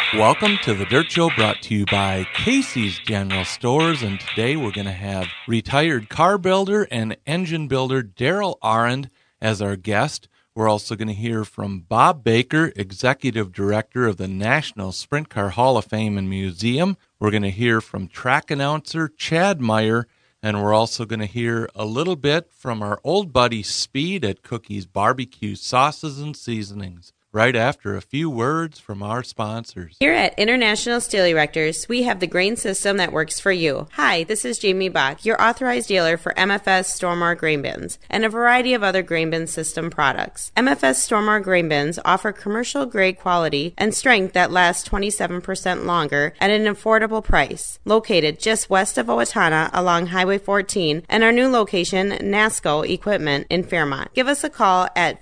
Welcome to the Dirt Show, brought to you by Casey's General Stores, and today we're going to have retired car builder and engine builder Daryl Arend as our guest. We're also going to hear from Bob Baker, Executive Director of the National Sprint Car Hall of Fame and Museum. We're going to hear from track announcer Chad Meyer, and we're also going to hear a little bit from our old buddy Speed at Cookie's Barbecue Sauces and Seasonings, right after a few words from our sponsors. Here at International Steel Erectors, we have the grain system that works for you. Hi, this is Jamie Bach, your authorized dealer for MFS Stormar grain bins and a variety of other grain bin system products. MFS Stormar grain bins offer commercial grade quality and strength that lasts 27% longer at an affordable price. Located just west of Owatonna along Highway 14 and our new location, NASCO Equipment in Fairmont. Give us a call at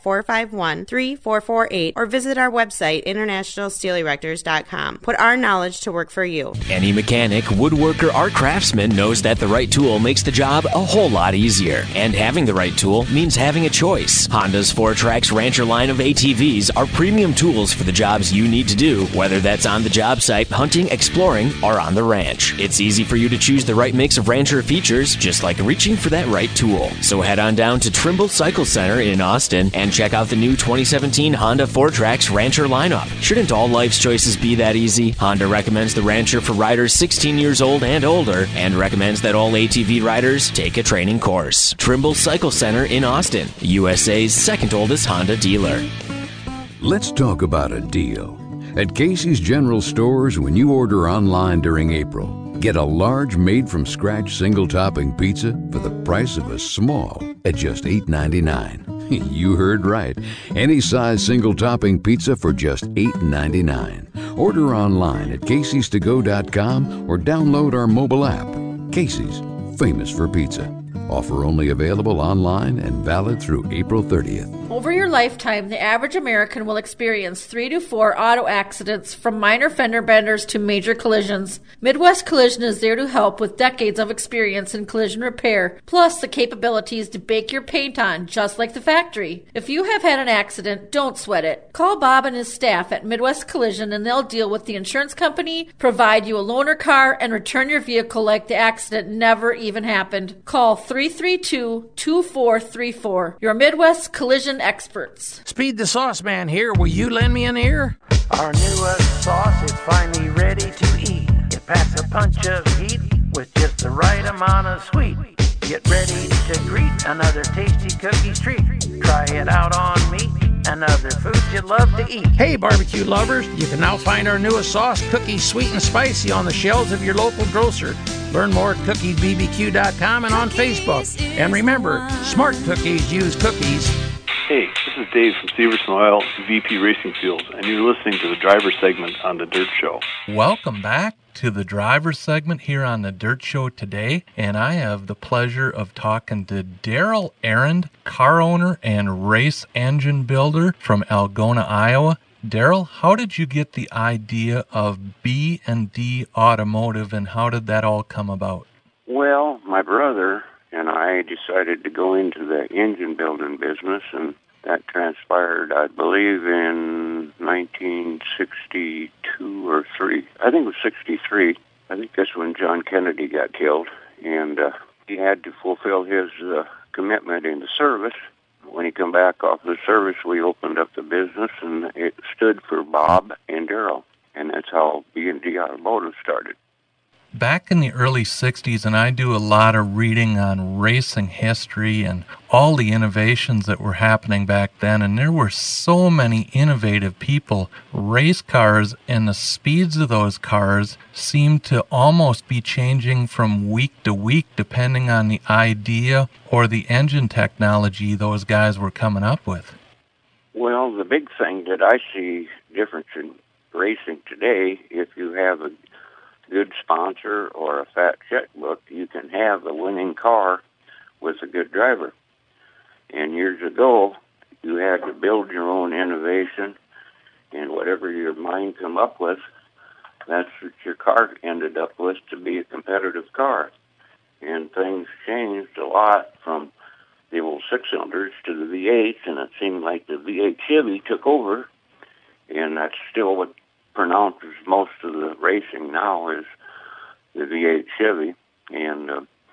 451-3448 or visit our website, internationalsteelerectors.com. Put our knowledge to work for you. Any mechanic, woodworker, or craftsman knows that the right tool makes the job a whole lot easier. And having the right tool means having a choice. Honda's 4Trax Rancher line of ATVs are premium tools for the jobs you need to do, whether that's on the job site, hunting, exploring, or on the ranch. It's easy for you to choose the right mix of Rancher features, just like reaching for that right tool. So head on down to Trimble Cycle Center in Austin and check out the new 2017 Honda 4Trax Rancher lineup. Shouldn't all life's choices be that easy? Honda recommends the Rancher for riders 16 years old and older, and recommends that all ATV riders take a training course. Trimble Cycle Center in Austin, USA's second oldest Honda dealer. Let's talk about a deal. At Casey's General Stores, when you order online during April, get a large made-from-scratch single-topping pizza for the price of a small at just $8.99. You heard right. Any size single-topping pizza for just $8.99. Order online at Casey'sToGo.com or download our mobile app. Casey's, famous for pizza. Offer only available online and valid through April 30th. Over your lifetime, the average American will experience 3 to 4 auto accidents, from minor fender benders to major collisions. Midwest Collision is there to help with decades of experience in collision repair, plus the capabilities to bake your paint on, just like the factory. If you have had an accident, don't sweat it. Call Bob and his staff at Midwest Collision and they'll deal with the insurance company, provide you a loaner car, and return your vehicle like the accident never even happened. Call 332-2434. Your Midwest Collision experts. Speed the Sauce Man here. Will you lend me an ear? Our newest sauce is finally ready to eat. It packs a punch of heat with just the right amount of sweet. Get ready to greet another tasty cookies treat. Try it out on meat and other foods you'd love to eat. Hey, barbecue lovers, you can now find our newest sauce, Cookies Sweet and Spicy, on the shelves of your local grocer. Learn more at cookiesbbq.com and on Facebook. And remember, smart cookies use cookies. Hey, this is Dave from Severson Oil, VP Racing Fuels, and you're listening to the driver segment on The Dirt Show. Welcome back to the driver segment here on The Dirt Show today, and I have the pleasure of talking to Daryl Arend, car owner and race engine builder from Algona, Iowa. Daryl, how did you get the idea of B&D Automotive, and how did that all come about? Well, my brother and I decided to go into the engine building business, and that transpired, I believe, in 1962 or 3. I think it was 63. I think that's when John Kennedy got killed, and he had to fulfill his commitment in the service. When he come back off the service, we opened up the business, and it stood for Bob and Daryl, and that's how B&D Automotive started. Back in the early 60s, and I do a lot of reading on racing history and all the innovations that were happening back then, and there were so many innovative people. Race cars and the speeds of those cars seemed to almost be changing from week to week depending on the idea or the engine technology those guys were coming up with. Well, the big thing that I see difference in racing today, if you have a good sponsor or a fat checkbook, you can have a winning car with a good driver. And years ago, you had to build your own innovation, and whatever your mind come up with, that's what your car ended up with to be a competitive car. And things changed a lot from the old six-cylinders to the V8s, and it seemed like the V8 Chevy took over, and that's still what pronounces most of the racing now is the V8 Chevy, and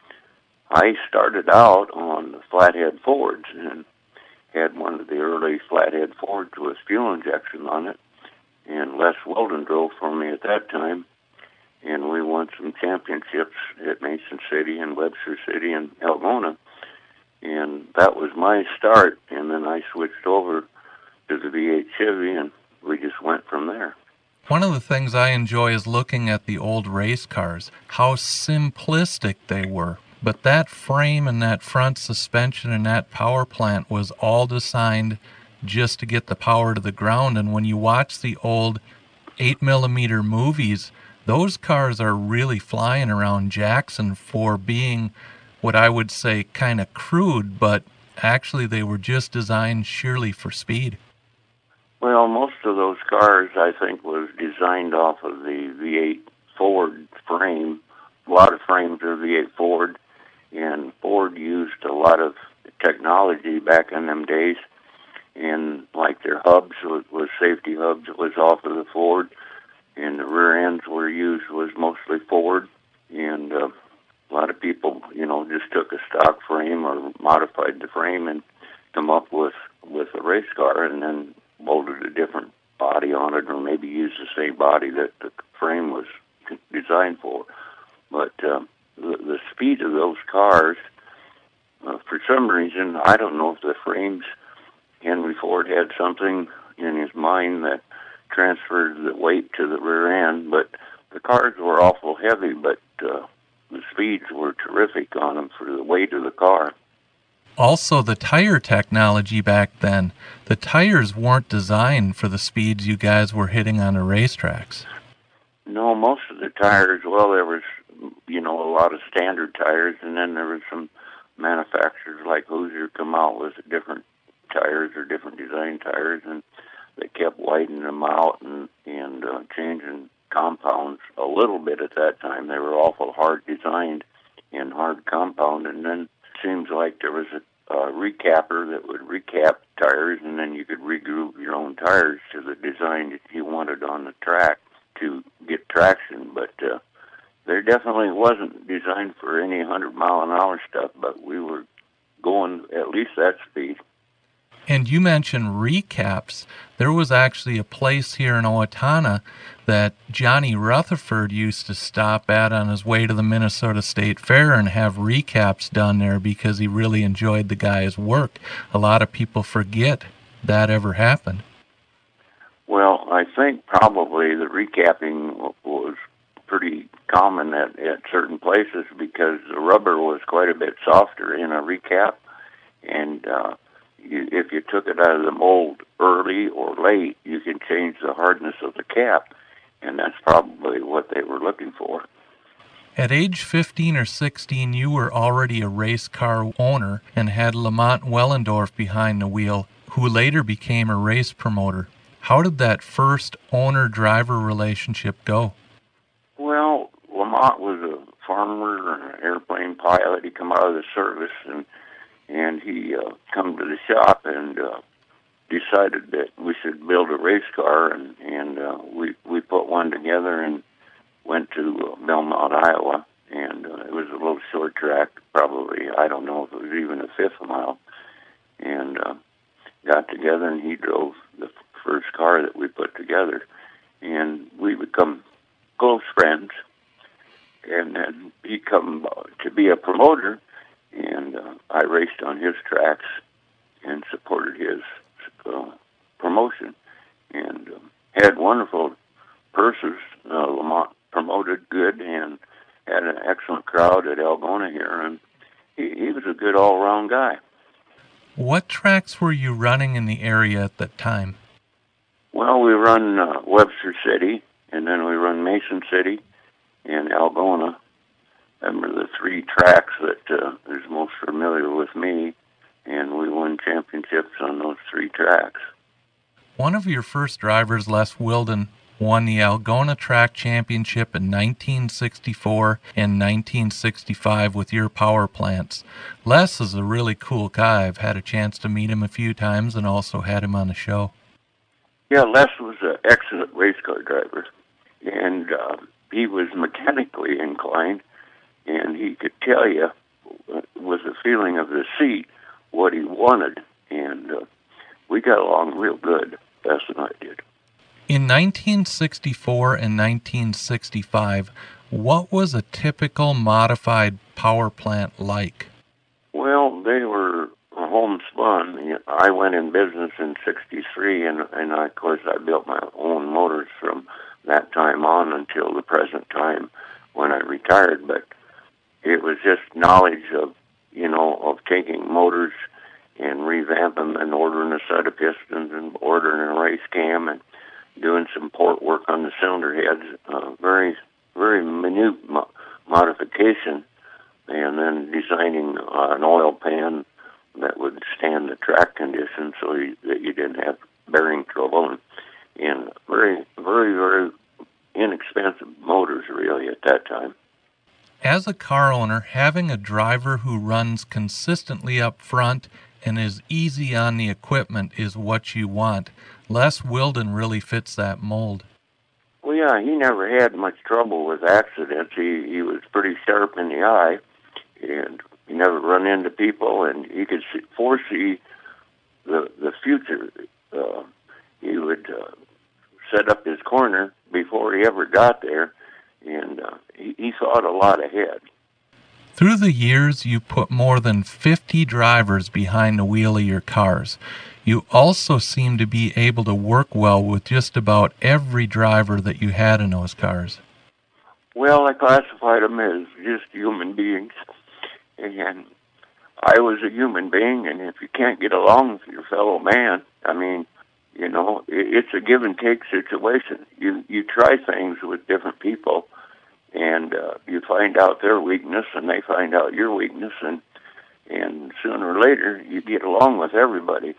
I started out on the flathead Fords and had one of the early flathead Fords with fuel injection on it, and Les Weldon drove for me at that time, and we won some championships at Mason City and Webster City and Algona, and that was my start, and then I switched over to the V8 Chevy, and we just went from there. One of the things I enjoy is looking at the old race cars, how simplistic they were. But that frame and that front suspension and that power plant was all designed just to get the power to the ground. And when you watch the old 8mm movies, those cars are really flying around Jackson for being what I would say kind of crude, but actually they were just designed surely for speed. Well, most of those cars, I think, was designed off of the V8 Ford frame. A lot of frames are V8 Ford, and Ford used a lot of technology back in them days, and like their hubs was safety hubs. It was off of the Ford, and the rear ends were used was mostly Ford, and a lot of people, just took a stock frame or modified the frame and come up with a race car, and then molded a different body on it, or maybe used the same body that the frame was designed for. But the speed of those cars, for some reason, I don't know if the frames, Henry Ford had something in his mind that transferred the weight to the rear end, but the cars were awful heavy, but the speeds were terrific on them for the weight of the car. Also, the tire technology back then, the tires weren't designed for the speeds you guys were hitting on the racetracks. No, most of the tires, well, there was, a lot of standard tires, and then there was some manufacturers like Hoosier come out with different tires or different design tires, and they kept widening them out and changing compounds a little bit at that time. They were awful hard designed and hard compound, and then seems like there was a recapper that would recap tires, and then you could regroup your own tires to the design that you wanted on the track to get traction. But there definitely wasn't designed for any 100-mile-an-hour stuff, but we were going at least that speed. And you mentioned recaps. There was actually a place here in Owatonna that Johnny Rutherford used to stop at on his way to the Minnesota State Fair and have recaps done there because he really enjoyed the guy's work. A lot of people forget that ever happened. Well, I think probably the recapping was pretty common at certain places because the rubber was quite a bit softer in a recap, and if you took it out of the mold early or late, you can change the hardness of the cap, and that's probably what they were looking for. At age 15 or 16, you were already a race car owner and had Lamont Wellendorf behind the wheel, who later became a race promoter. How did that first owner-driver relationship go? Well, Lamont was a farmer and an airplane pilot. He come out of the service, and he come to the shop and decided that we should build a race car, and we put one together and went to Belmont, Iowa, and it was a little short track, probably, I don't know if it was even a fifth mile, and got together, and he drove the first car that we put together, and we become close friends, and then he come to be a promoter, and I raced on his tracks and supported his promotion, and had wonderful purses. Lamont promoted good and had an excellent crowd at Algona here, and he was a good all-around guy. What tracks were you running in the area at that time? Well, we run Webster City, and then we run Mason City and Algona. Them are the three tracks that is most familiar with me, and we won championships on those three tracks. One of your first drivers, Les Weldon, won the Algona Track Championship in 1964 and 1965 with your power plants. Les is a really cool guy. I've had a chance to meet him a few times and also had him on the show. Yeah, Les was an excellent race car driver, and he was mechanically inclined, and he could tell you with the feeling of the seat what he wanted, and we got along real good. Les and I did. In 1964 and 1965, what was a typical modified power plant like? Well, they were homespun. I went in business in '63, and of course I built my own motors from that time on until the present time when I retired. But it was just knowledge of taking motors and revamping and ordering a set of pistons and ordering a race cam and doing some port work on the cylinder heads. Very, very minute modification, and then designing an oil pan that would stand the track conditions so that you didn't have bearing trouble, and very, very, very inexpensive motors really at that time. As a car owner, having a driver who runs consistently up front and is easy on the equipment is what you want. Les Wilden really fits that mold. Well, yeah, he never had much trouble with accidents. He was pretty sharp in the eye, and he never run into people, and he could foresee the future. He would set up his corner before he ever got there, and he thought a lot ahead. Through the years, you put more than 50 drivers behind the wheel of your cars. You also seem to be able to work well with just about every driver that you had in those cars. Well, I classified them as just human beings, and I was a human being, and if you can't get along with your fellow man, I mean, it's a give and take situation. You try things with different people, and you find out their weakness, and they find out your weakness, and sooner or later you get along with everybody.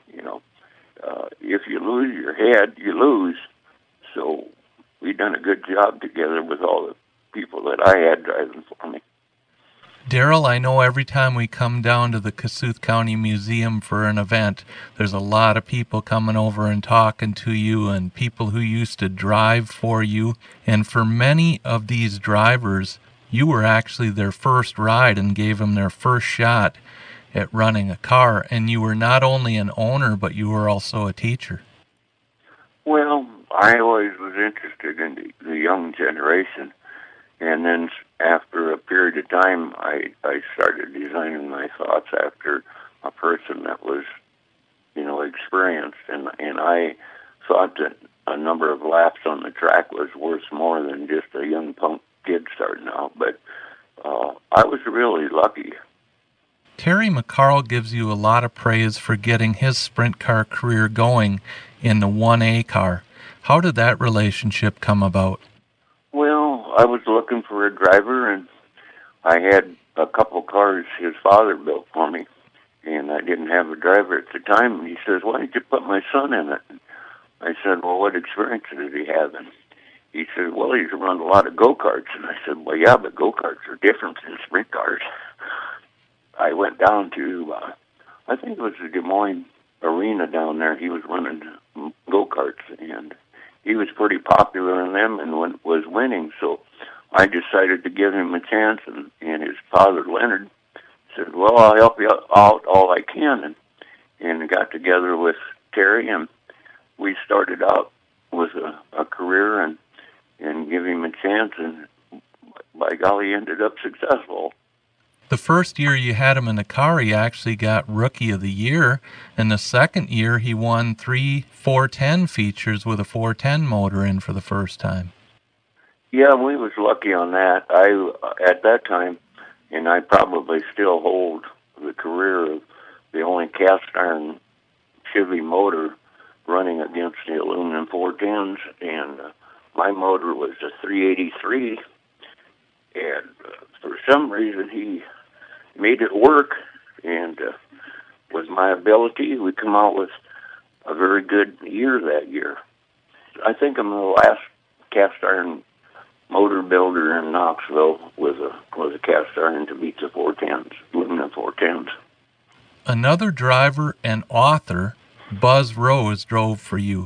If you lose your head, you lose. So we've done a good job together with all the people that I had driving for me. Darrell, I know every time we come down to the Kossuth County Museum for an event, there's a lot of people coming over and talking to you, and people who used to drive for you. And for many of these drivers, you were actually their first ride and gave them their first shot at running a car. And you were not only an owner, but you were also a teacher. Well, I always was interested in the young generation. And then after a period of time, I started designing my thoughts after a person that was, experienced. And I thought that a number of laps on the track was worth more than just a young punk kid starting out. But I was really lucky. Terry McCarl gives you a lot of praise for getting his sprint car career going in the 1A car. How did that relationship come about? Well, I was looking for a driver, and I had a couple cars his father built for me, and I didn't have a driver at the time. And he says, "Why don't you put my son in it?" I said, "Well, what experience does he have?" And he said, "Well, he's run a lot of go-karts." And I said, "Well, yeah, but go-karts are different than sprint cars." I went down to, I think it was the Des Moines Arena down there. He was running go-karts, and he was pretty popular in them and was winning. So I decided to give him a chance, and his father, Leonard, said, "Well, I'll help you out all I can," and got together with Terry, and we started out with a career and give him a chance, and by golly, he ended up successful. The first year you had him in the car, he actually got Rookie of the Year, and the second year he won 3 410 features with a 410 motor in for the first time. Yeah, we was lucky on that. At that time, and I probably still hold the career of the only cast iron Chevy motor running against the aluminum 410s, and my motor was a 383, and for some reason he made it work, and with my ability, we come out with a very good year that year. I think I'm the last cast iron motor builder in Knoxville with a cast iron to beat the 410s, aluminum 410s. Another driver and author, Buzz Rose, drove for you.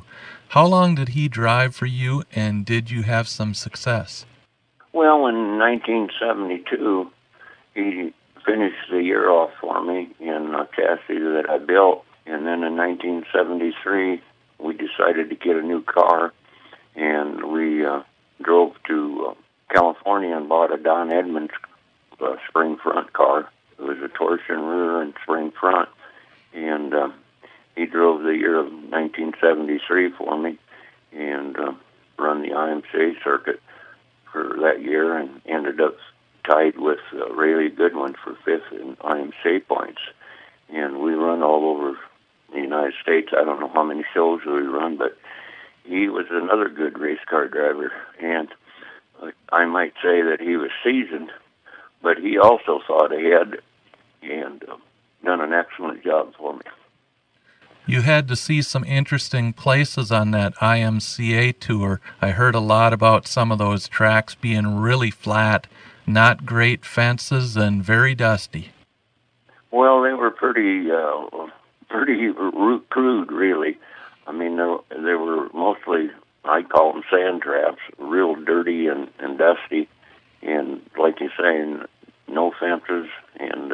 How long did he drive for you, and did you have some success? Well, in 1972, he finished the year off for me in a chassis that I built. And then in 1973, we decided to get a new car, and we drove to California and bought a Don Edmonds spring front car. It was a torsion rear and spring front. And he drove the year of 1973 for me and run the IMCA circuit for that year and ended up tied with Rayleigh Goodwin for 5th in IMCA points. And we run all over the United States. I don't know how many shows we run, but he was another good race car driver. And I might say that he was seasoned, but he also thought ahead and done an excellent job for me. You had to see some interesting places on that IMCA tour. I heard a lot about some of those tracks being really flat, not great fences, and very dusty. Well, they were pretty crude, really. I mean, they were mostly, I call them sand traps, real dirty and dusty, and like you're saying, no fences, and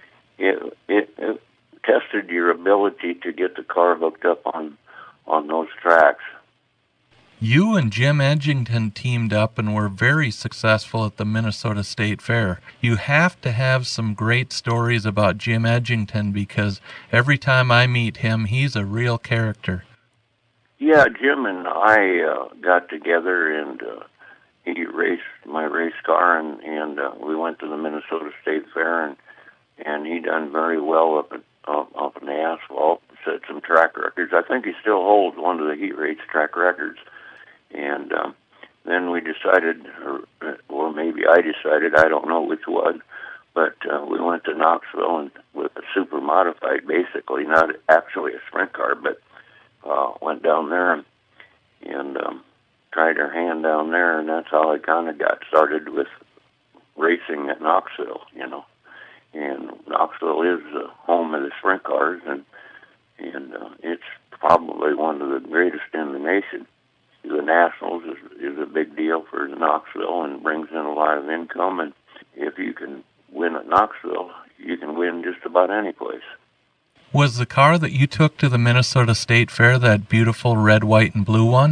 it tested your ability to get the car hooked up on those tracks. You and Jim Edgington teamed up and were very successful at the Minnesota State Fair. You have to have some great stories about Jim Edgington, because every time I meet him, he's a real character. Yeah, Jim and I got together, and he raced my race car, and we went to the Minnesota State Fair, and he done very well up in the asphalt, set some track records. I think he still holds one of the heat race track records. And then we decided, or maybe I decided, I don't know which one, but we went to Knoxville and with a super modified, basically, not actually a sprint car, but went down there and tried our hand down there, and that's how I kind of got started with racing at Knoxville, you know. And Knoxville is the home of the sprint cars, and it's probably one of the greatest in the nation. The Nationals is a big deal for Knoxville and brings in a lot of income. And if you can win at Knoxville, you can win just about any place. Was the car that you took to the Minnesota State Fair that beautiful red, white, and blue one?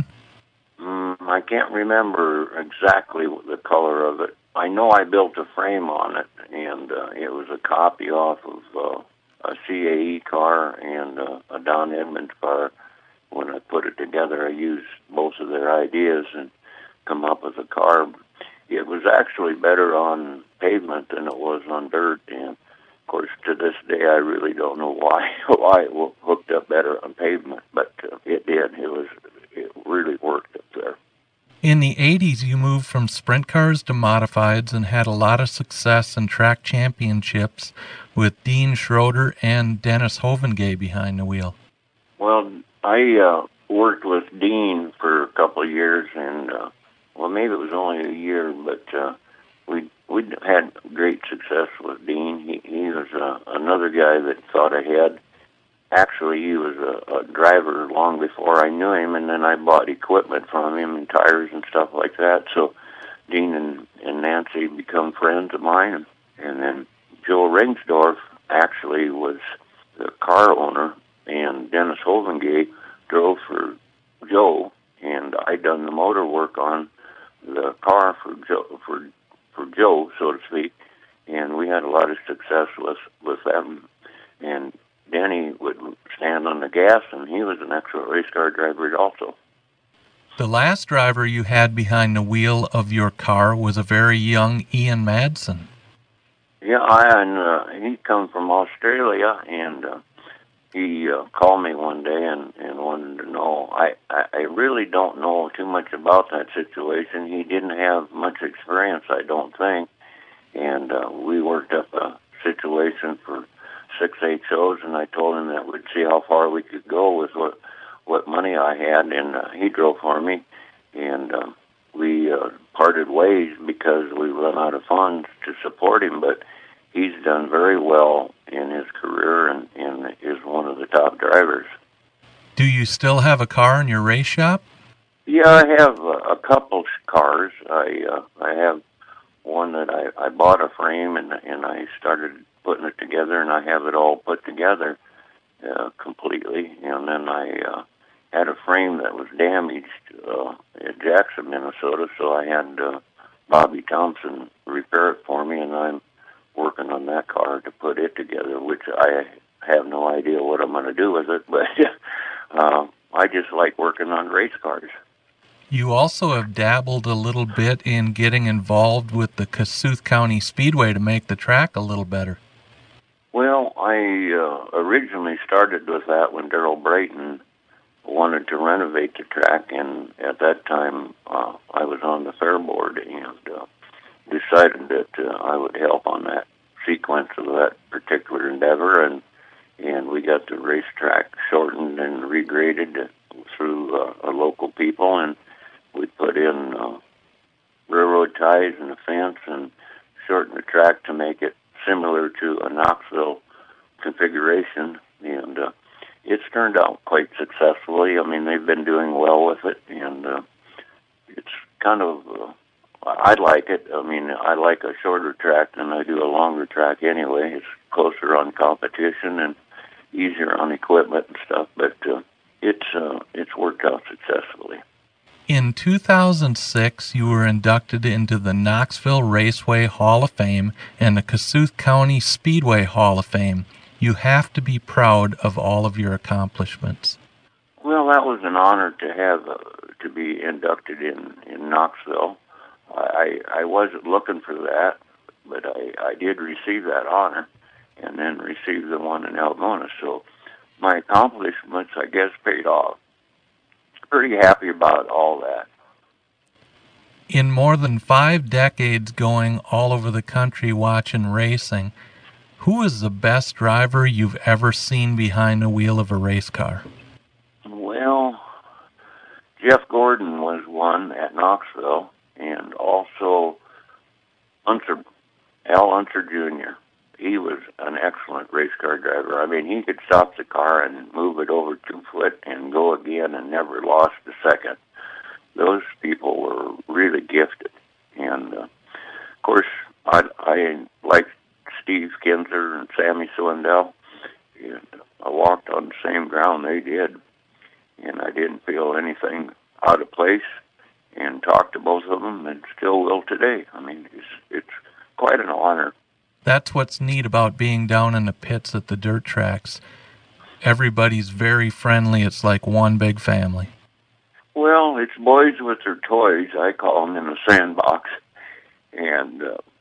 I can't remember exactly the color of it. I know I built a frame on it, and it was a copy off of a CAE car and a Don Edmonds car. When I put it together, I used both of their ideas and come up with a car. It was actually better on pavement than it was on dirt, and of course, to this day, I really don't know why it hooked up better on pavement, but it did. It really worked up there. In the 80s, you moved from sprint cars to modifieds and had a lot of success in track championships with Dean Schroeder and Dennis Hovengay behind the wheel. Well, I worked with Dean for a couple of years, and well, maybe it was only a year, but we had great success with Dean. He was another guy that thought ahead. Actually, he was a driver long before I knew him, and then I bought equipment from him and tires and stuff like that. So Dean and Nancy become friends of mine, and then Joe Ringsdorf actually was the car owner, and Dennis Hovengay drove for Joe, and I done the motor work on the car for Joe, so to speak, and we had a lot of success with them. And Denny would stand on the gas, and he was an excellent race car driver also. The last driver you had behind the wheel of your car was a very young Ian Madsen. Yeah, he come from Australia, and he called me one day and wanted to know. I really don't know too much about that situation. He didn't have much experience, I don't think, and we worked up a situation for 6-8 shows, and I told him that we'd see how far we could go with what money I had, and he drove for me, and we parted ways because we run out of funds to support him, but he's done very well in his career and is one of the top drivers. Do you still have a car in your race shop? Yeah, I have a couple cars. I have one that I bought a frame and I started putting it together, and I have it all put together completely. And then I had a frame that was damaged at Jackson, Minnesota, so I had Bobby Thompson repair it for me, and I'm working on that car to put it together, which I have no idea what I'm going to do with it, but I just like working on race cars. You also have dabbled a little bit in getting involved with the Kossuth County Speedway to make the track a little better. Well, I originally started with that when Darrell Brayton wanted to renovate the track, and at that time I was on the fair board and decided that I would help on that sequence of that particular endeavor, and we got the racetrack shortened and regraded through local people, and we put in railroad ties and a fence and shortened the track to make it similar to a Knoxville configuration, and it's turned out quite successfully. I mean, they've been doing well with it, and it's kind of, I like it. I mean, I like a shorter track than I do a longer track anyway. It's closer on competition and easier on equipment and stuff, but it's worked out successfully. In 2006, you were inducted into the Knoxville Raceway Hall of Fame and the Kossuth County Speedway Hall of Fame. You have to be proud of all of your accomplishments. Well, that was an honor to have to be inducted in Knoxville. I wasn't looking for that, but I did receive that honor, and then received the one in Algona. So my accomplishments, I guess, paid off. Pretty happy about all that. In more than 5 decades going all over the country watching racing, who is the best driver you've ever seen behind the wheel of a race car? Well, Jeff Gordon was one at Knoxville, and also Al Unser Jr. He was an excellent race car driver. I mean, he could stop the car and move it over 2 foot and go again and never lost a second. Those people were really gifted. And, of course, I liked Steve Kinzer and Sammy Swindell. And I walked on the same ground they did, and I didn't feel anything out of place, and talked to both of them and still will today. I mean, it's quite an honor. That's what's neat about being down in the pits at the dirt tracks. Everybody's very friendly. It's like one big family. Well, it's boys with their toys. I call them in the sandbox. And,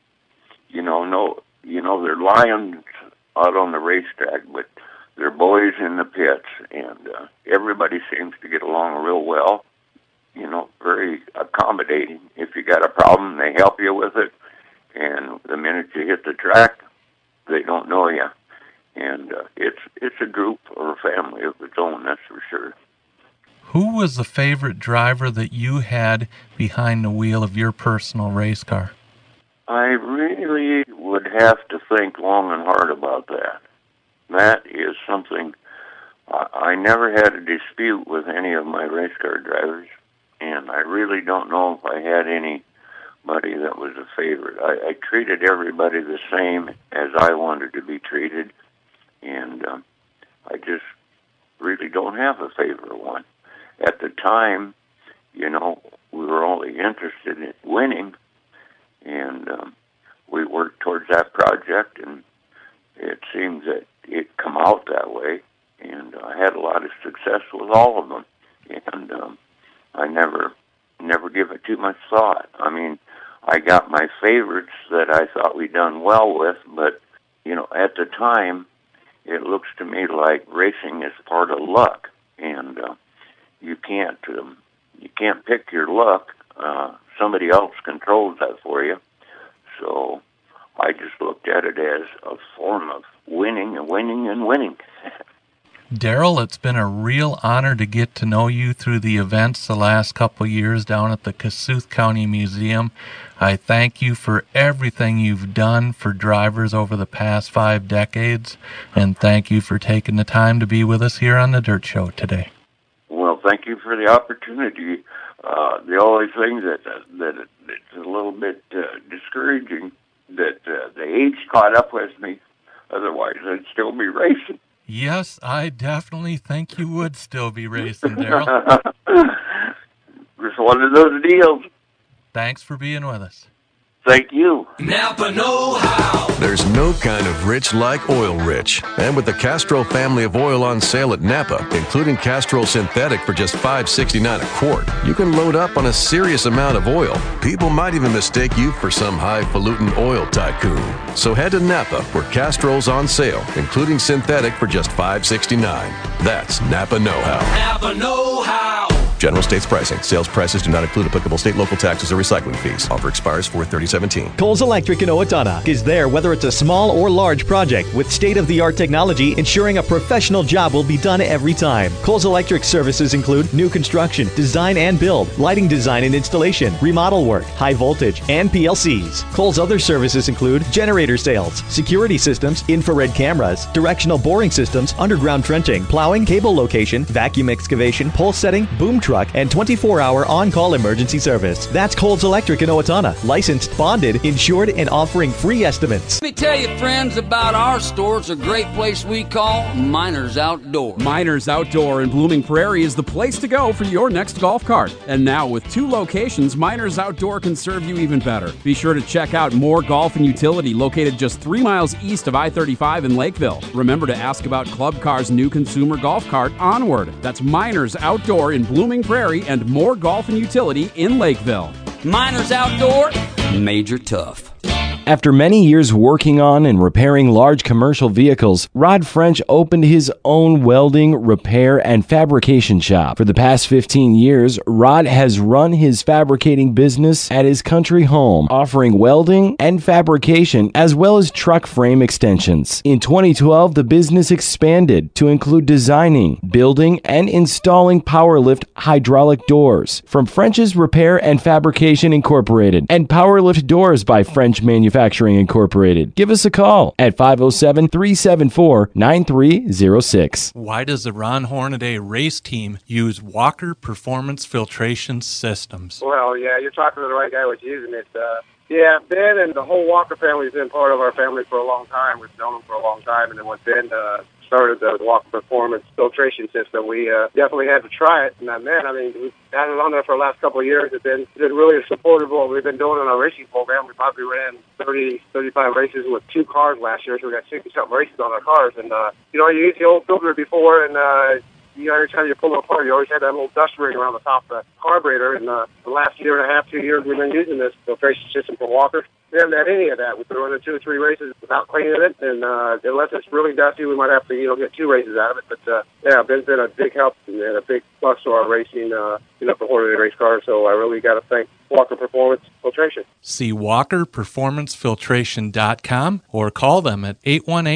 they're lions out on the racetrack, but they're boys in the pits. And everybody seems to get along real well. Very accommodating. If you got a problem, they help you with it. And the minute you hit the track, they don't know you. And it's a group or a family of its own, that's for sure. Who was the favorite driver that you had behind the wheel of your personal race car? I really would have to think long and hard about that. That is something, I never had a dispute with any of my race car drivers, and I really don't know if I had anybody that was a favorite. I treated everybody the same as I wanted to be treated, and I just really don't have a favorite one. At the time, we were only interested in winning, and we worked towards that project, and it seems that it come out that way, and I had a lot of success with all of them, and I never give it too much thought. I mean, I got my favorites that I thought we'd done well with, but, at the time, it looks to me like racing is part of luck, and you can't pick your luck. Somebody else controls that for you. So I just looked at it as a form of winning and winning and winning. Darrell, it's been a real honor to get to know you through the events the last couple years down at the Kossuth County Museum. I thank you for everything you've done for drivers over the past 5 decades, and thank you for taking the time to be with us here on the Dirt Show today. thank you for the opportunity. The only thing that it's a little bit discouraging that the age caught up with me. Otherwise, I'd still be racing. Yes, I definitely think you would still be racing, Darrell. Just one of those deals. Thanks for being with us. Thank you. Napa know-how. There's no kind of rich like oil rich. And with the Castrol family of oil on sale at Napa, including Castrol Synthetic for just $5.69 a quart, you can load up on a serious amount of oil. People might even mistake you for some highfalutin oil tycoon. So head to Napa where Castrol's on sale, including synthetic for just $5.69. That's Napa know-how. Napa know-how. General States pricing. Sales prices do not include applicable state, local taxes, or recycling fees. Offer expires 4/30/17. Coles Electric in Owatonna is there whether it's a small or large project with state-of-the-art technology ensuring a professional job will be done every time. Coles Electric services include new construction, design and build, lighting design and installation, remodel work, high voltage, and PLCs. Coles other services include generator sales, security systems, infrared cameras, directional boring systems, underground trenching, plowing, cable location, vacuum excavation, pole setting, boom truck, and 24-hour on-call emergency service. That's Coles Electric in Owatonna. Licensed, bonded, insured, and offering free estimates. Let me tell you, friends, about our store. It's a great place we call Miners Outdoor. Miners Outdoor in Blooming Prairie is the place to go for your next golf cart. And now with 2 locations, Miners Outdoor can serve you even better. Be sure to check out More Golf and Utility, located just 3 miles east of I-35 in Lakeville. Remember to ask about Club Car's new consumer golf cart, Onward. That's Miners Outdoor in Blooming Prairie and More Golf and Utility in Lakeville. Miners Outdoor, Major Tough. After many years working on and repairing large commercial vehicles, Rod French opened his own welding, repair, and fabrication shop. For the past 15 years, Rod has run his fabricating business at his country home, offering welding and fabrication as well as truck frame extensions. In 2012, the business expanded to include designing, building, and installing PowerLift hydraulic doors from French's Repair and Fabrication Incorporated and PowerLift Doors by French Manufacturing Incorporated. Give us a call at 507-374-9306. Why does the Ron Hornaday race team use Walker Performance Filtration Systems? Well, yeah, you're talking to the right guy with using it. Yeah, Ben and the whole Walker family has been part of our family for a long time. We've known them for a long time, and then when Ben started the Walker Performance Filtration System, we definitely had to try it. And man, I mean, we've had it on there for the last couple of years. It's been really supportive of what we've been doing in our racing program. We probably ran 30, 35 races with 2 cars last year, so we got 60-something races on our cars. And, you used the old filter before, and every time you pull it apart, you always had that little dust ring around the top of the carburetor. And the last year and a half, 2 years, we've been using this filtration system from Walker. We haven't had any of that. We've been running 2 or 3 races without cleaning it, and unless it's really dusty, we might have to, get 2 races out of it. But yeah, Ben's been a big help and a big plus to our racing, for Hornaday race cars. So I really got to thank Walker Performance Filtration. See WalkerPerformanceFiltration.com or call them at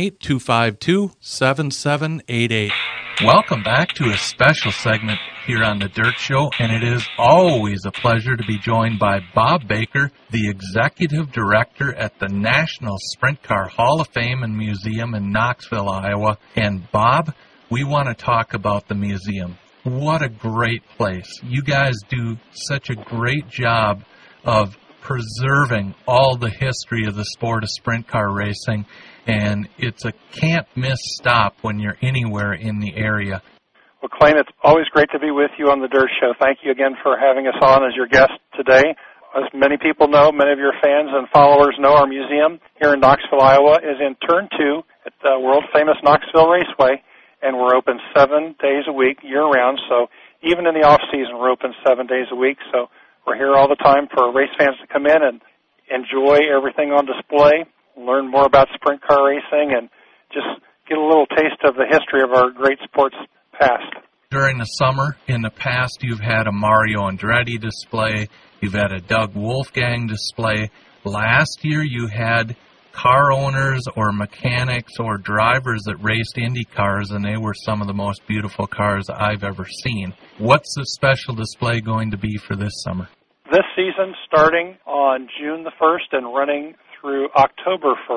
818-252-7788. Welcome back to a special segment here on The Dirt Show, and it is always a pleasure to be joined by Bob Baker, the Executive Director at the National Sprint Car Hall of Fame and Museum in Knoxville, Iowa. And Bob, we want to talk about the museum. What a great place. You guys do such a great job of preserving all the history of the sport of sprint car racing, and it's a can't-miss stop when you're anywhere in the area. Well, Clayton, it's always great to be with you on The Dirt Show. Thank you again for having us on as your guest today. As many people know, many of your fans and followers know, our museum here in Knoxville, Iowa is in Turn 2 at the world-famous Knoxville Raceway, and we're open 7 days a week, year-round. So even in the off-season, we're open 7 days a week. So we're here all the time for race fans to come in and enjoy everything on display, learn more about sprint car racing, and just get a little taste of the history of our great sports past. During the summer, in the past, you've had a Mario Andretti display. You've had a Doug Wolfgang display. Last year, you had car owners or mechanics or drivers that raced Indy cars, and they were some of the most beautiful cars I've ever seen. What's the special display going to be for this summer? This season, starting on June the 1st and running through October 1st,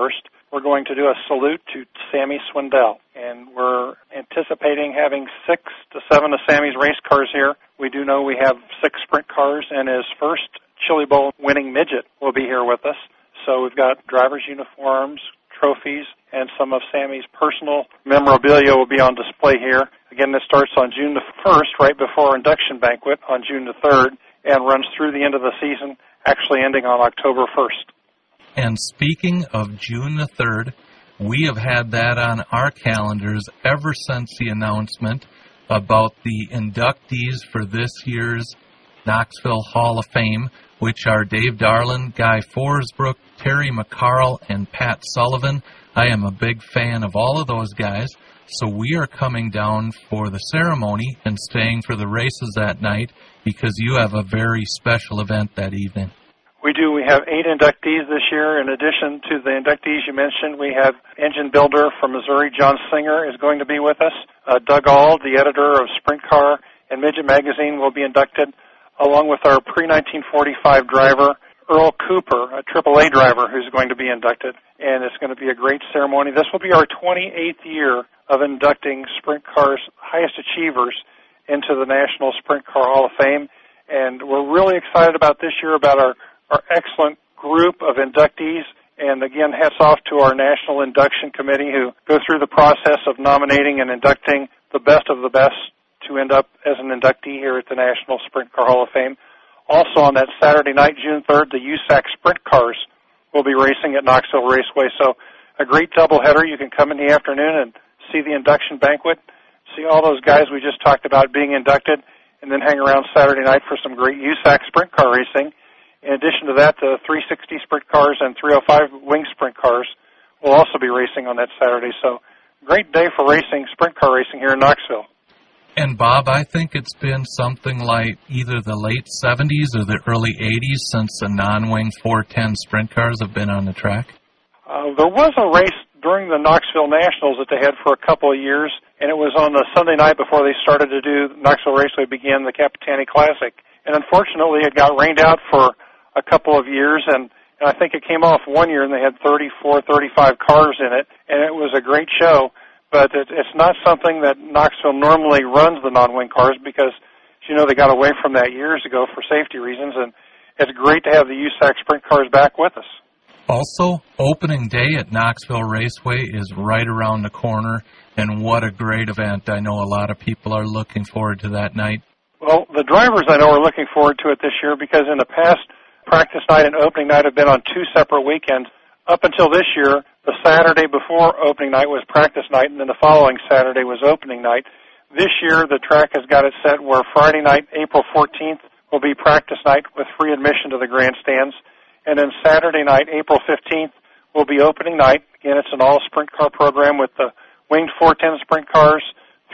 we're going to do a salute to Sammy Swindell. And we're anticipating having 6 to 7 of Sammy's race cars here. We do know we have 6 sprint cars, and his first Chili Bowl winning midget will be here with us. So we've got driver's uniforms, trophies, and some of Sammy's personal memorabilia will be on display here. Again, this starts on June the 1st, right before our induction banquet on June the 3rd, and runs through the end of the season, actually ending on October 1st. And speaking of June the 3rd, we have had that on our calendars ever since the announcement about the inductees for this year's Knoxville Hall of Fame, which are Dave Darland, Guy Forsbrook, Terry McCarl, and Pat Sullivan. I am a big fan of all of those guys, so we are coming down for the ceremony and staying for the races that night because you have a very special event that evening. We do. We have 8 inductees this year. In addition to the inductees you mentioned, we have engine builder from Missouri, John Singer, is going to be with us. Doug Auld, the editor of Sprint Car and Midget Magazine, will be inducted, along with our pre-1945 driver, Earl Cooper, a AAA driver who's going to be inducted. And it's going to be a great ceremony. This will be our 28th year of inducting Sprint Car's highest achievers into the National Sprint Car Hall of Fame. And we're really excited about this year, about our excellent group of inductees. And again, hats off to our National Induction Committee who go through the process of nominating and inducting the best of the best to end up as an inductee here at the National Sprint Car Hall of Fame. Also on that Saturday night, June 3rd, the USAC Sprint Cars will be racing at Knoxville Raceway. So a great doubleheader. You can come in the afternoon and see the induction banquet, see all those guys we just talked about being inducted, and then hang around Saturday night for some great USAC Sprint Car racing. In addition to that, the 360 Sprint Cars and 305 Wing Sprint Cars will also be racing on that Saturday. So great day for racing, Sprint Car racing here in Knoxville. And Bob, I think it's been something like either the late 70s or the early 80s since the non-wing 410 sprint cars have been on the track. There was a race during the Knoxville Nationals that they had for a couple of years, and it was on the Sunday night before they started to do Knoxville Raceway began the Capitani Classic. And unfortunately, it got rained out for a couple of years, and I think it came off one year, and they had 34, 35 cars in it, and it was a great show. But it's not something that Knoxville normally runs the non-wing cars because, you know, they got away from that years ago for safety reasons, and it's great to have the USAC Sprint Cars back with us. Also, opening day at Knoxville Raceway is right around the corner, and what a great event. I know a lot of people are looking forward to that night. Well, the drivers I know are looking forward to it this year because in the past, practice night and opening night have been on 2 separate weekends. Up until this year, the Saturday before opening night was practice night, and then the following Saturday was opening night. This year, the track has got it set where Friday night, April 14th, will be practice night with free admission to the grandstands. And then Saturday night, April 15th, will be opening night. Again, it's an all-sprint car program with the winged 410 sprint cars,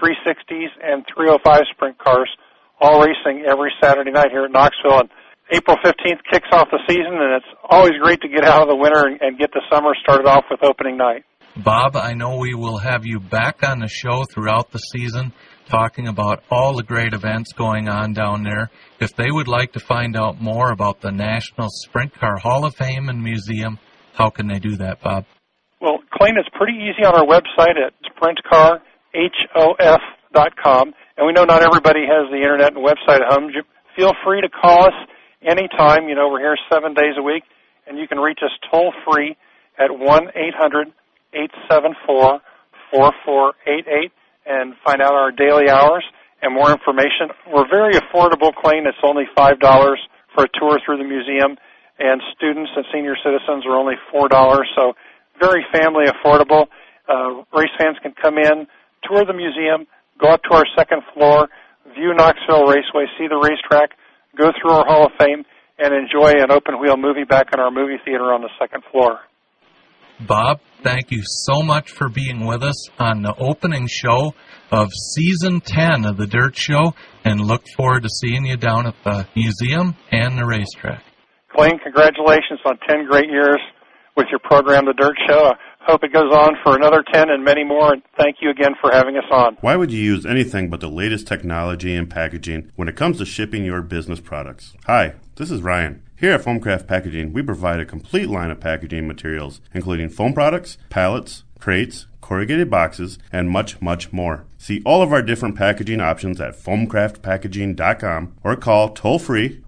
360s, and 305 sprint cars, all racing every Saturday night here at Knoxville. And April 15th kicks off the season, and it's always great to get out of the winter and get the summer started off with opening night. Bob, I know we will have you back on the show throughout the season talking about all the great events going on down there. If they would like to find out more about the National Sprint Car Hall of Fame and Museum, how can they do that, Bob? Well, Clayton, it's pretty easy on our website at sprintcarhof.com. And we know not everybody has the internet and website at home. Feel free to call us anytime. You know, we're here 7 days a week, and you can reach us toll-free at 1-800-874-4488 and find out our daily hours and more information. We're very affordable, Clayton. It's only $5 for a tour through the museum, and students and senior citizens are only $4, so very family affordable. Race fans can come in, tour the museum, go up to our second floor, view Knoxville Raceway, see the racetrack, go through our Hall of Fame, and enjoy an open-wheel movie back in our movie theater on the second floor. Bob, thank you so much for being with us on the opening show of Season 10 of The Dirt Show, and look forward to seeing you down at the museum and the racetrack. Clayton, congratulations on 10 great years with your program, The Dirt Show. I hope it goes on for another 10 and many more, and thank you again for having us on. Why would you use anything but the latest technology and packaging when it comes to shipping your business products? Hi, this is Ryan. Here at Foamcraft Packaging, we provide a complete line of packaging materials, including foam products, pallets, crates, corrugated boxes, and much, much more. See all of our different packaging options at foamcraftpackaging.com or call toll-free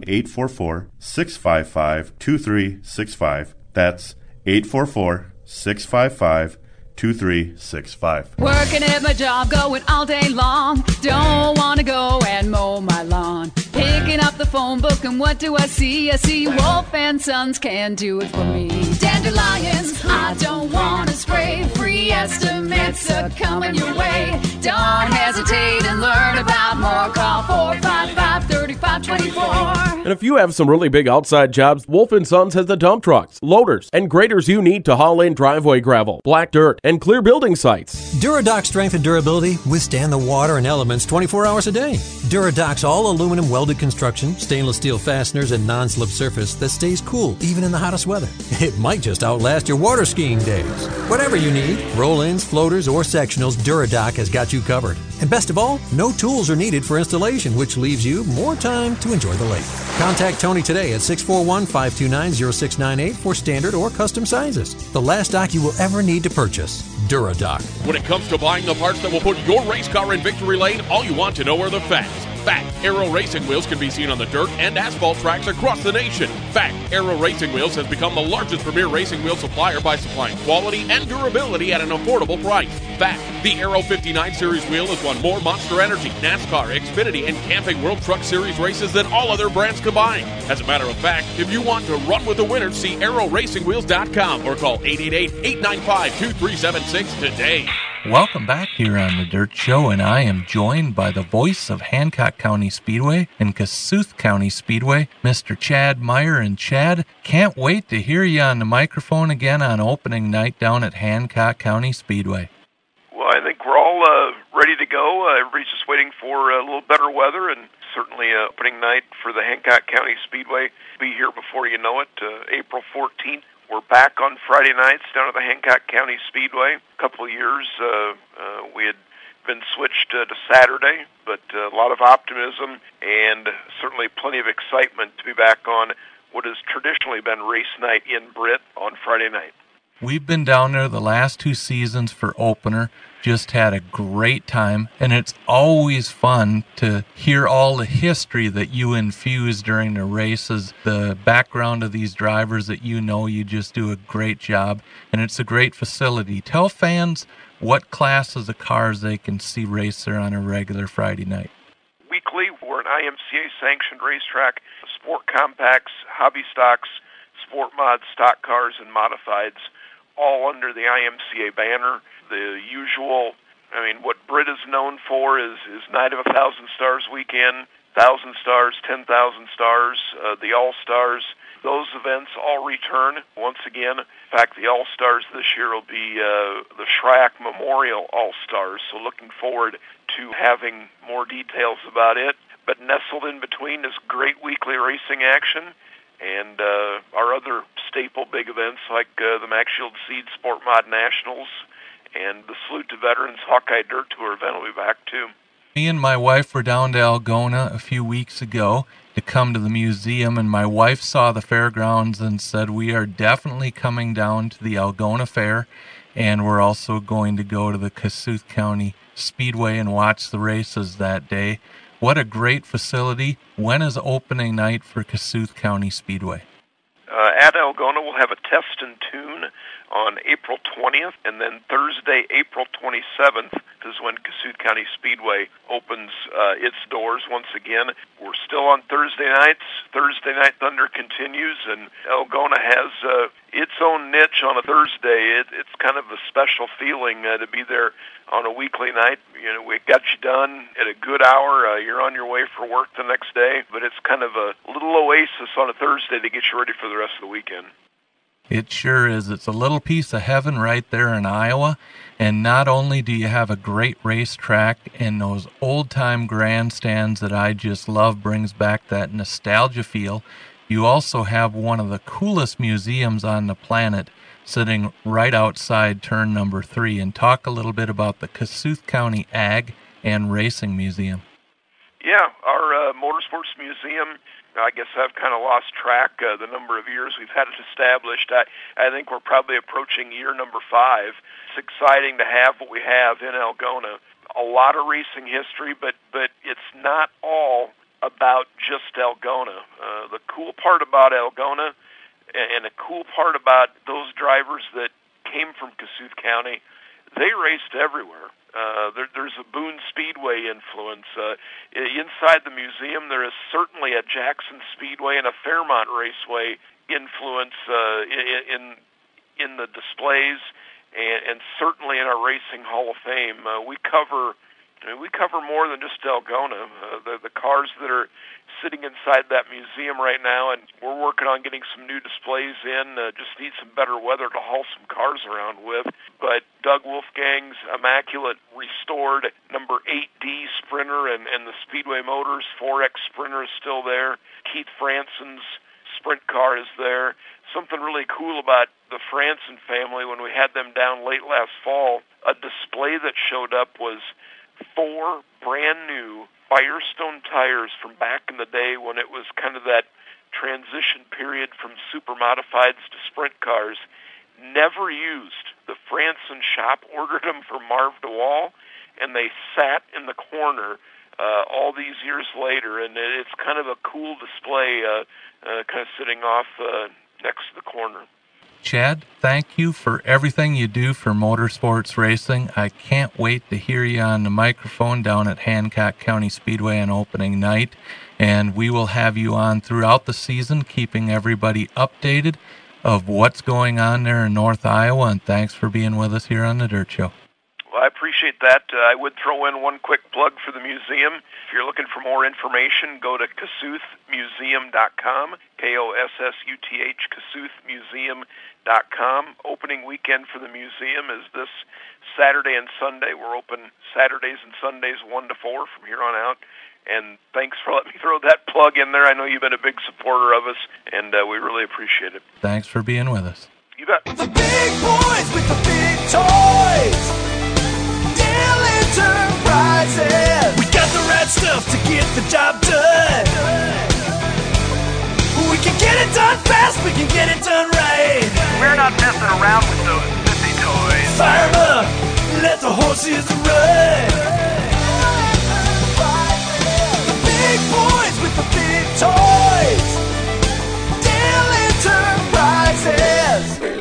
1-844-655-2365. That's 844-655-2365. Working at my job, going all day long. Don't want to go and mow my lawn. Picking up the phone book, and what do I see? I see Wolf and Sons can do it for me. Dandelions, I don't want to spray. Free estimates are coming your way. Don't hesitate and learn about more. Call 455-3524. And if you have some really big outside jobs, Wolf & Sons has the dump trucks, loaders, and graders you need to haul in driveway gravel, black dirt, and clear building sites. Duradock strength and durability withstand the water and elements 24 hours a day. Duradock's all aluminum welded construction, stainless steel fasteners, and non-slip surface that stays cool even in the hottest weather. It might just outlast your water skiing days. Whatever you need, roll-ins, floaters, or sectionals, Duradock has got you covered. And best of all, no tools are needed for installation, which leaves you more time to enjoy the lake. Contact Tony today at 641-529-0698 for standard or custom sizes. The last dock you will ever need to purchase. Duradock. When it comes to buying the parts that will put your race car in victory lane, all you want to know are the facts. Fact, Aero Racing Wheels can be seen on the dirt and asphalt tracks across the nation. Fact, Aero Racing Wheels has become the largest premier racing wheel supplier by supplying quality and durability at an affordable price. Fact, the Aero 59 Series wheel has won more Monster Energy, NASCAR, Xfinity, and Camping World Truck Series races than all other brands combined. As a matter of fact, if you want to run with the winners, see AeroRacingWheels.com or call 888-895-2376 today. Welcome back here on The Dirt Show, and I am joined by the voice of Hancock County Speedway and Kossuth County Speedway, Mr. Chad Meyer. And Chad, can't wait to hear you on the microphone again on opening night down at Hancock County Speedway. Well, I think we're all ready to go. Everybody's just waiting for a little better weather, and certainly opening night for the Hancock County Speedway will be here before you know it, April 14th. We're back on Friday nights down at the Hancock County Speedway. A couple of years we had been switched to Saturday, but a lot of optimism and certainly plenty of excitement to be back on what has traditionally been race night in Britt on Friday night. We've been down there the last 2 seasons for opener, just had a great time, and it's always fun to hear all the history that you infuse during the races, the background of these drivers that you know. You just do a great job, and it's a great facility. Tell fans what classes of cars they can see race there on a regular Friday night. Weekly, we're an IMCA-sanctioned racetrack, sport compacts, hobby stocks, sport mods, stock cars, and modifieds, all under the IMCA banner. The usual, what Britt is known for is Night of 1,000 Stars weekend, 1,000 Stars, 10,000 Stars, the All-Stars. Those events all return once again. In fact, the All-Stars this year will be the Shryack Memorial All-Stars, so looking forward to having more details about it. But nestled in between is great weekly racing action, and our other staple big events like the Max Shield Seed Sport Mod Nationals and the Salute to Veterans Hawkeye Dirt Tour event will be back too. Me and my wife were down to Algona a few weeks ago to come to the museum, and my wife saw the fairgrounds and said we are definitely coming down to the Algona Fair, and we're also going to go to the Kossuth County Speedway and watch the races that day. What a great facility. When is opening night for Kossuth County Speedway? At Algona, we'll have a test and tune on April 20th, and then Thursday, April 27th is when Kossuth County Speedway opens its doors once again. We're still on Thursday nights. Thursday Night Thunder continues, and Algona has its own niche on a Thursday. It's kind of a special feeling to be there on a weekly night. We got you done at a good hour. You're on your way for work the next day, but it's kind of a little oasis on a Thursday to get you ready for the rest of the weekend. It sure is. It's a little piece of heaven right there in Iowa. And not only do you have a great racetrack and those old-time grandstands that I just love, brings back that nostalgia feel, you also have one of the coolest museums on the planet sitting right outside turn number 3. And talk a little bit about the Kossuth County Ag and Racing Museum. Yeah, our Motorsports Museum I guess I've kind of lost track the number of years we've had it established. I think we're probably approaching year number 5. It's exciting to have what we have in Algona. A lot of racing history, but it's not all about just Algona. The cool part about Algona and the cool part about those drivers that came from Kossuth County, they raced everywhere. There's a Boone Speedway influence. Inside the museum, there is certainly a Jackson Speedway and a Fairmont Raceway influence in the displays, and certainly in our Racing Hall of Fame. We cover more than just Algona. The cars that are sitting inside that museum right now, and we're working on getting some new displays in. Just need some better weather to haul some cars around with. But Doug Wolfgang's immaculate restored number 8D Sprinter and the Speedway Motors 4X Sprinter is still there. Keith Franson's sprint car is there. Something really cool about the Franson family, when we had them down late last fall, a display that showed up was 4 brand new Firestone tires from back in the day when it was kind of that transition period from super modifieds to sprint cars. Never used. The Franson shop ordered them for Marv DeWall, and they sat in the corner all these years later, and it's kind of a cool display kind of sitting off next to the corner. Chad, thank you for everything you do for motorsports racing. I can't wait to hear you on the microphone down at Hancock County Speedway on opening night, and we will have you on throughout the season, keeping everybody updated of what's going on there in North Iowa, and thanks for being with us here on The Dirt Show. Well, I appreciate that. I would throw in one quick plug for the museum. If you're looking for more information, go to KossuthMuseum.com, KOSSUTH, KossuthMuseum.com. Opening weekend for the museum is this Saturday and Sunday. We're open Saturdays and Sundays 1 to 4 from here on out. And thanks for letting me throw that plug in there. I know you've been a big supporter of us, and we really appreciate it. Thanks for being with us. You bet. The big boys with the big toys. Enterprises. We got the right stuff to get the job done. We can get it done fast, we can get it done right. We're not messing around with those sissy toys. Fire 'em up, let the horses run. The big boys with the big toys. Dale Enterprises.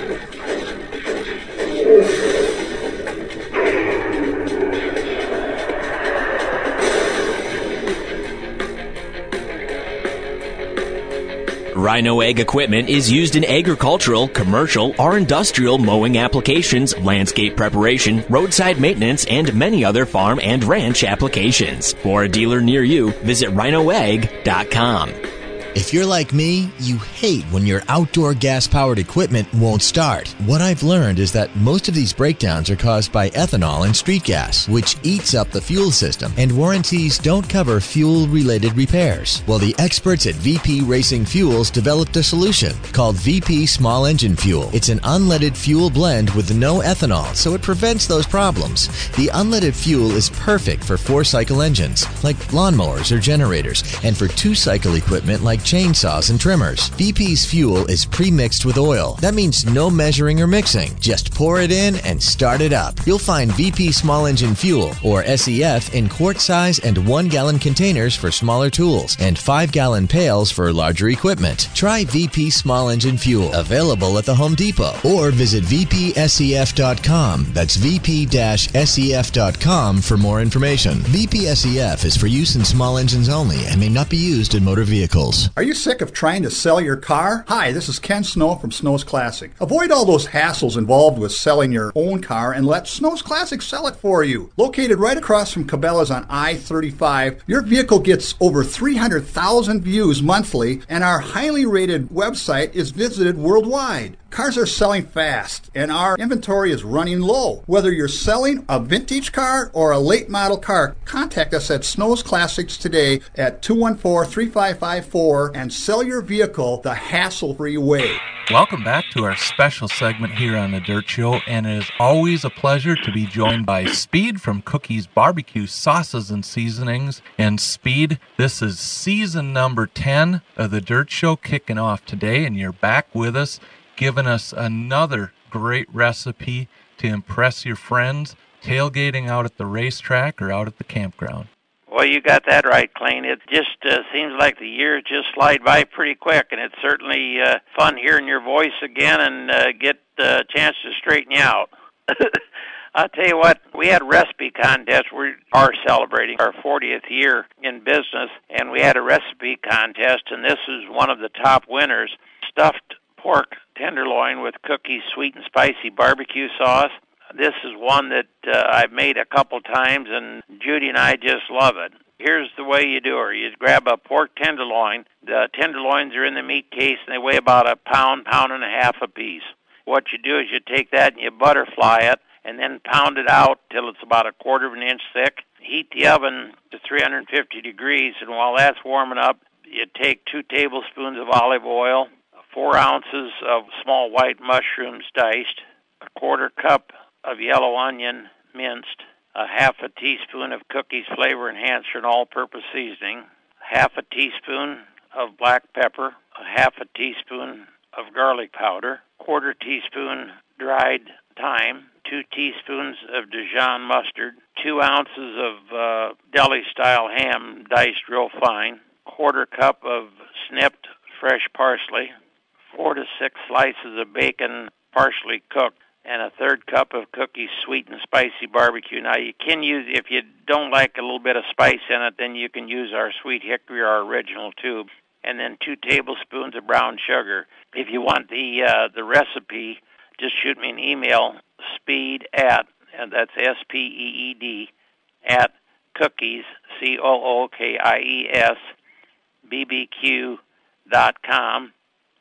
Rhino Ag equipment is used in agricultural, commercial, or industrial mowing applications, landscape preparation, roadside maintenance, and many other farm and ranch applications. For a dealer near you, visit rhinoag.com. If you're like me, you hate when your outdoor gas-powered equipment won't start. What I've learned is that most of these breakdowns are caused by ethanol and street gas, which eats up the fuel system, and warranties don't cover fuel-related repairs. Well, the experts at VP Racing Fuels developed a solution called VP Small Engine Fuel. It's an unleaded fuel blend with no ethanol, so it prevents those problems. The unleaded fuel is perfect for 4-cycle engines, like lawnmowers or generators, and for 2-cycle equipment like chainsaws and trimmers. VP's fuel is pre-mixed with oil. That means no measuring or mixing. Just pour it in and start it up. You'll find VP Small Engine Fuel, or SEF, in quart size and 1-gallon containers for smaller tools and 5-gallon pails for larger equipment. Try VP Small Engine Fuel, available at the Home Depot, or visit VPSEF.com. That's VP-SEF.com for more information. VPSEF is for use in small engines only and may not be used in motor vehicles. Are you sick of trying to sell your car? Hi, this is Ken Snow from Snow's Classic. Avoid all those hassles involved with selling your own car and let Snow's Classic sell it for you. Located right across from Cabela's on I-35, your vehicle gets over 300,000 views monthly, and our highly rated website is visited worldwide. Cars are selling fast, and our inventory is running low. Whether you're selling a vintage car or a late model car, contact us at Snow's Classics today at 214-3554 and sell your vehicle the hassle-free way. Welcome back to our special segment here on The Dirt Show, and it is always a pleasure to be joined by Speed from Cookies Barbecue Sauces and Seasonings. And Speed, this is season number 10 of The Dirt Show kicking off today, and you're back with us, giving us another great recipe to impress your friends tailgating out at the racetrack or out at the campground. Well, you got that right, Clayton. It just seems like the years just slide by pretty quick, and it's certainly fun hearing your voice again and get a chance to straighten you out. I'll tell you what, we had a recipe contest. We are celebrating our 40th year in business, and we had a recipe contest, and this is one of the top winners, stuffed pork tenderloin with Cookies sweet and spicy barbecue sauce. This is one that I've made a couple times, and Judy and I just love it. Here's the way you do it. You grab a pork tenderloin. The tenderloins are in the meat case, and they weigh about a pound, pound and a half a piece. What you do is you take that and you butterfly it, and then pound it out till it's about a quarter of an inch thick. Heat the oven to 350 degrees, and while that's warming up, you take 2 tablespoons of olive oil, 4 ounces of small white mushrooms diced, a quarter cup of yellow onion minced, a half a teaspoon of Cookies flavor enhancer and all-purpose seasoning, half a teaspoon of black pepper, a half a teaspoon of garlic powder, quarter teaspoon dried thyme, 2 teaspoons of Dijon mustard, 2 ounces of deli-style ham diced real fine, quarter cup of snipped fresh parsley, 4 to 6 slices of bacon partially cooked, and a 1/3 cup of Cookies sweet and spicy barbecue. Now, you can use, if you don't like a little bit of spice in it, then you can use our sweet hickory, our original tube, and then 2 tablespoons of brown sugar. If you want the recipe, just shoot me an email, speed at, and that's SPEED, at Cookies, COOKIES, BBQ.com,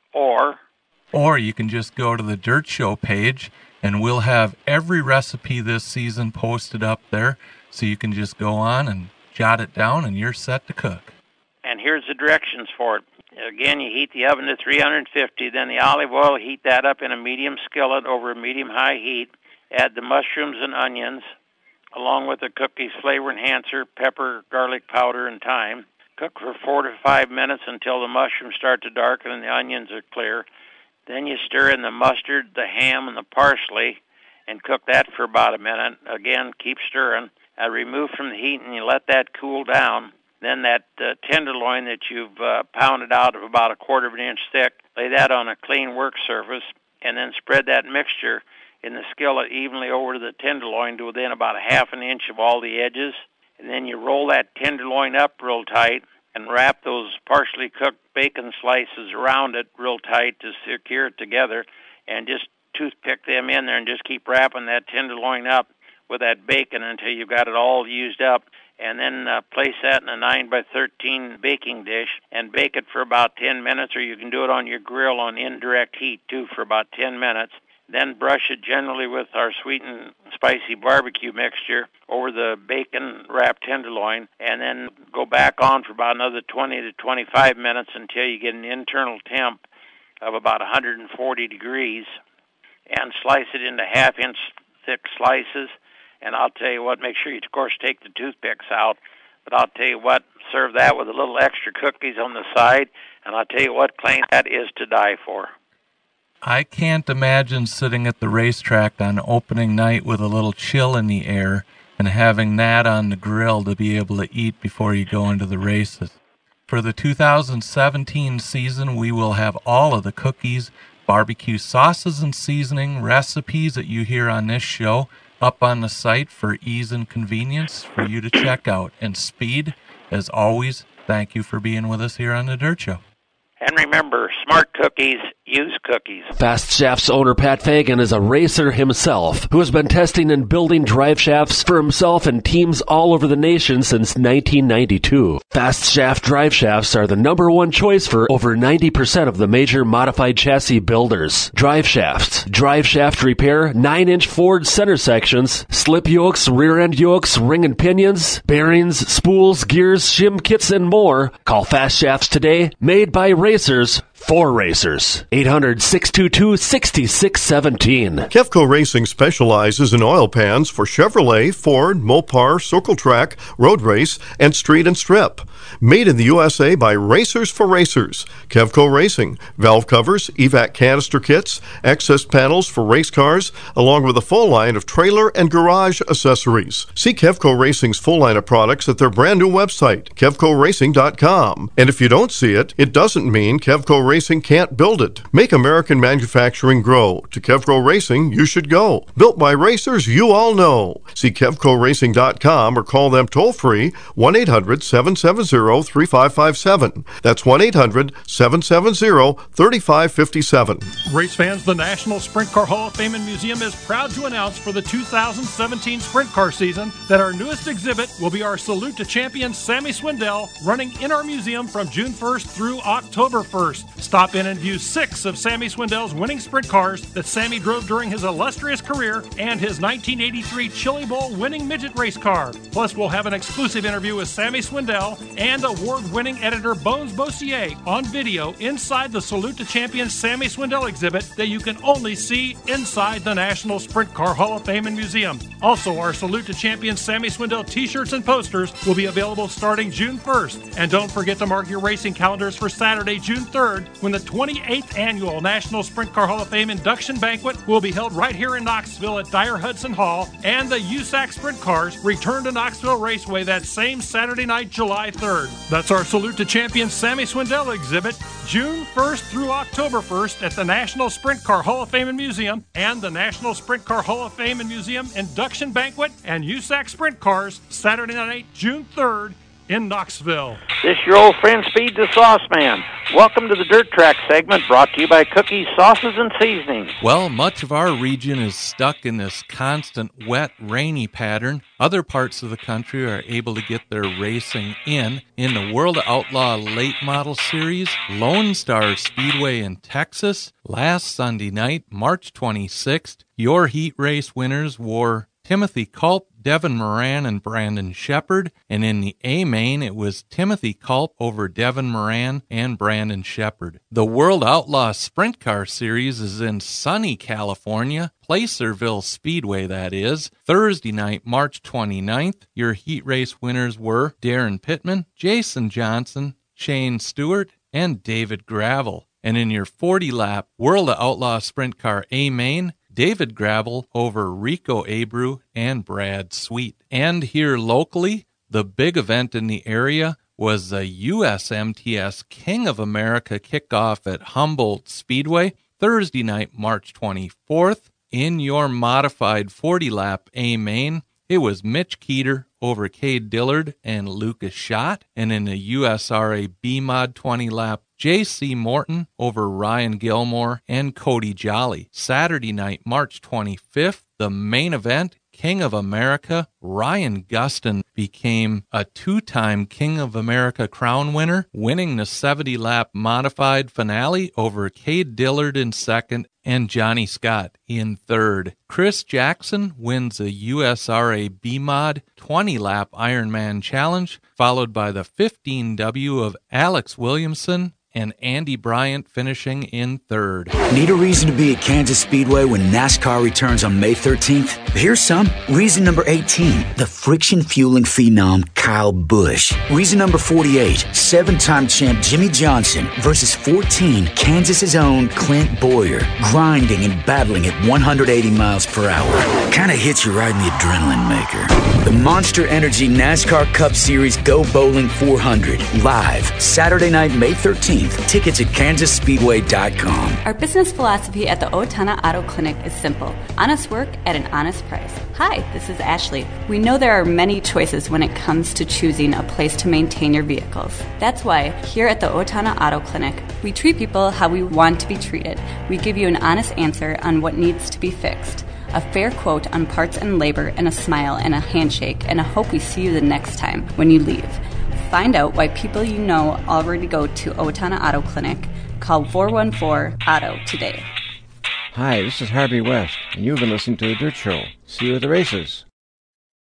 or you can just go to the Dirt Show page, and we'll have every recipe this season posted up there, so you can just go on and jot it down, and you're set to cook. And here's the directions for it. Again, you heat the oven to 350, then the olive oil, heat that up in a medium skillet over a medium-high heat. Add the mushrooms and onions, along with the Cookies flavor enhancer, pepper, garlic powder, and thyme. Cook for 4 to 5 minutes until the mushrooms start to darken and the onions are clear. Then you stir in the mustard, the ham, and the parsley, and cook that for about a minute. Again, keep stirring. Remove from the heat, and you let that cool down. Then that tenderloin that you've pounded out of about a quarter of an inch thick, lay that on a clean work surface, and then spread that mixture in the skillet evenly over the tenderloin to within about a half an inch of all the edges. And then you roll that tenderloin up real tight and wrap those partially cooked bacon slices around it real tight to secure it together, and just toothpick them in there and just keep wrapping that tenderloin up with that bacon until you've got it all used up. And then place that in a 9x13 baking dish and bake it for about 10 minutes, or you can do it on your grill on indirect heat too for about 10 minutes. Then brush it generally with our sweet and spicy barbecue mixture over the bacon-wrapped tenderloin, and then go back on for about another 20 to 25 minutes until you get an internal temp of about 140 degrees, and slice it into half-inch thick slices. And I'll tell you what, make sure you, of course, take the toothpicks out, but I'll tell you what, serve that with a little extra cookies on the side, and I'll tell you what, Clayton, that is to die for. I can't imagine sitting at the racetrack on opening night with a little chill in the air and having that on the grill to be able to eat before you go into the races. For the 2017 season, we will have all of the Cookies, barbecue sauces and seasoning recipes that you hear on this show up on the site for ease and convenience for you to check out. And Speed, as always, thank you for being with us here on The Dirt Show. And remember, smart cookies use Cookies. Fast Shafts owner Pat Fagan is a racer himself who has been testing and building drive shafts for himself and teams all over the nation since 1992. Fast Shaft drive shafts are the #1 choice for over 90% of the major modified chassis builders. Drive shafts, drive shaft repair, 9-inch Ford center sections, slip yokes, rear end yokes, ring and pinions, bearings, spools, gears, shim kits, and more. Call Fast Shafts today, made by racers For racers, 800-622-6617. Kevco Racing specializes in oil pans for Chevrolet, Ford, Mopar, Circle Track, Road Race, and Street and Strip. Made in the USA by Racers for Racers. Kevco Racing, valve covers, evac canister kits, access panels for race cars, along with a full line of trailer and garage accessories. See Kevco Racing's full line of products at their brand new website, KevcoRacing.com. And if you don't see it, it doesn't mean Kevco Racing can't build it. Make American manufacturing grow. To Kevco Racing, you should go. Built by racers you all know. See KevcoRacing.com or call them toll-free 1-800-770-3557. That's 1-800-770-3557. Race fans, the National Sprint Car Hall of Fame and Museum is proud to announce for the 2017 Sprint Car season that our newest exhibit will be our Salute to Champion Sammy Swindell, running in our museum from June 1st through October 1st. Stop in and view 6 of Sammy Swindell's winning sprint cars that Sammy drove during his illustrious career and his 1983 Chili Bowl winning midget race car. Plus, we'll have an exclusive interview with Sammy Swindell and award-winning editor Bones Bossier on video inside the Salute to Champion Sammy Swindell exhibit that you can only see inside the National Sprint Car Hall of Fame and Museum. Also, our Salute to Champion Sammy Swindell t-shirts and posters will be available starting June 1st. And don't forget to mark your racing calendars for Saturday, June 3rd, when the 28th Annual National Sprint Car Hall of Fame Induction Banquet will be held right here in Knoxville at Dyer Hudson Hall, and the USAC Sprint Cars return to Knoxville Raceway that same Saturday night, July 3rd. That's our Salute to Champion Sammy Swindell exhibit, June 1st through October 1st at the National Sprint Car Hall of Fame and Museum and the National Sprint Car Hall of Fame and Museum Induction Banquet and USAC Sprint Cars, Saturday night, June 3rd, in Knoxville. This your old friend Speed the Sauce Man. Welcome to the Dirt Track segment brought to you by Cookies, Sauces, and Seasonings. Well, much of our region is stuck in this constant wet, rainy pattern. Other parts of the country are able to get their racing in the World Outlaw Late Model Series, Lone Star Speedway in Texas. Last Sunday night, March 26th, your heat race winners were Timothy Culp, Devin Moran, and Brandon Shepard. And in the A main, it was Timothy Culp over Devin Moran and Brandon Shepard. The World Outlaw Sprint Car Series is in sunny California, Placerville Speedway, that is. Thursday night, March 29th, your heat race winners were Darren Pittman, Jason Johnson, Shane Stewart, and David Gravel. And in your 40-lap World Outlaw Sprint Car A main, David Gravel over Rico Abreu and Brad Sweet. And here locally, the big event in the area was the USMTS King of America kickoff at Humboldt Speedway, Thursday night, March 24th. In your modified 40-lap A main, it was Mitch Keeter over Cade Dillard and Lucas Schott. And in the USRA B-Mod 20-lap, J.C. Morton over Ryan Gilmore and Cody Jolly. Saturday night, March 25th, the main event, King of America, Ryan Gustin became a two-time King of America crown winner, winning the 70-lap modified finale over Cade Dillard in second and Johnny Scott in third. Chris Jackson wins the USRA B-Mod 20-lap Ironman Challenge, followed by the 15W of Alex Williamson and Andy Bryant finishing in third. Need a reason to be at Kansas Speedway when NASCAR returns on May 13th? Here's some. Reason number 18, the friction fueling phenom Kyle Busch. Reason number 48, 7-time champ Jimmy Johnson versus 14, Kansas's own Clint Boyer, grinding and battling at 180 miles per hour. Kinda hits you right in the adrenaline maker. The Monster Energy NASCAR Cup Series Go Bowling 400, live, Saturday night, May 13th. Tickets at KansasSpeedway.com. Our business philosophy at the Otana Auto Clinic is simple. Honest work at an honest price. Hi, this is Ashley. We know there are many choices when it comes to choosing a place to maintain your vehicles. That's why, here at the Otana Auto Clinic, we treat people how we want to be treated. We give you an honest answer on what needs to be fixed, a fair quote on parts and labor, and a smile and a handshake, and a hope we see you the next time when you leave. Find out why people you know already go to Otana Auto Clinic. Call 414-AUTO today. Hi, this is Harvey West, and you've been listening to The Dirt Show. See you at the races.